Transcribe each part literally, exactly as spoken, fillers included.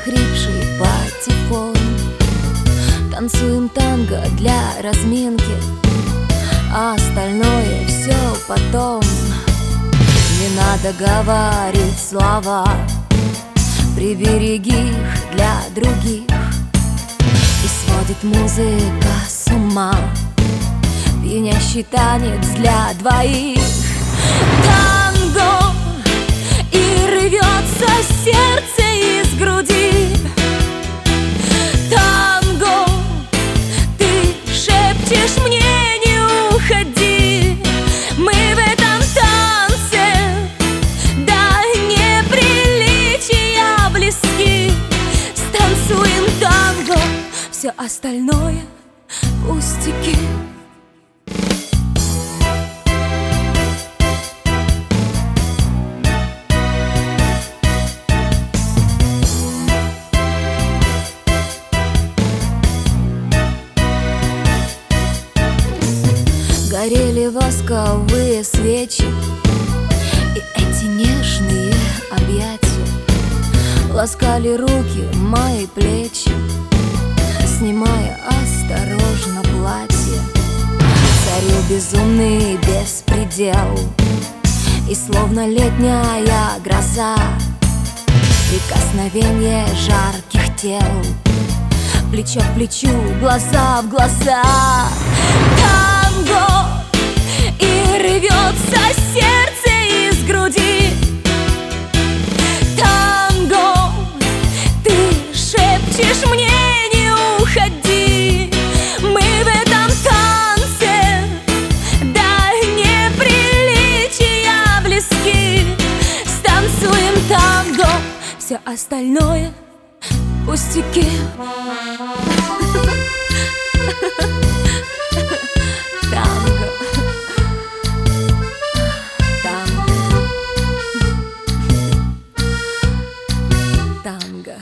охрипший патефон. Танцуем танго для разминки, а остальное все потом. Не надо говорить слова, прибереги их для других. И сводит музыка с ума, пьянящий танец для двоих. Танго, и рвется сердце из груди. Танго, ты шепчешь мне: не уходи. Мы в этом танце до неприличия близки. Станцуем танго, все остальное пустяки. Горели восковые свечи, и эти нежные объятия ласкали руки, мои плечи, снимая осторожно платье. Царил безумный беспредел, и словно летняя гроза прикосновение жарких тел, плечо к плечу, глаза в глаза. Танго, и рвется сердце из груди. Танго, ты шепчешь мне: не уходи. Мы в этом танце до неприличия близки. Станцуем танго, все остальное пустяки. Танго, танго, танго.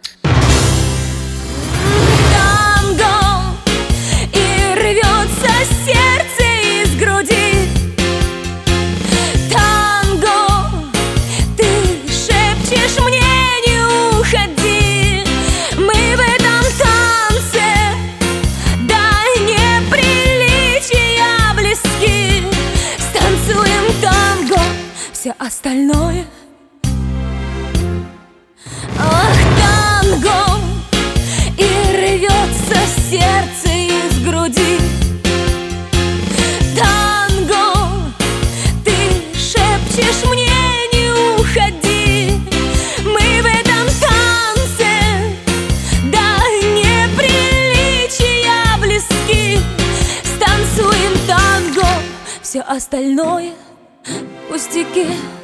Танго, и рвется сердце из груди. Танго, ты шепчешь мне: не уходи. Мы в этом танце до неприличия близки. Станцуем танго, все остальное. Ах, танго, и рвется сердце из груди. Танго, ты шепчешь мне: не уходи. Мы в этом танце до неприличия близки. Станцуем танго, все остальное пустяки.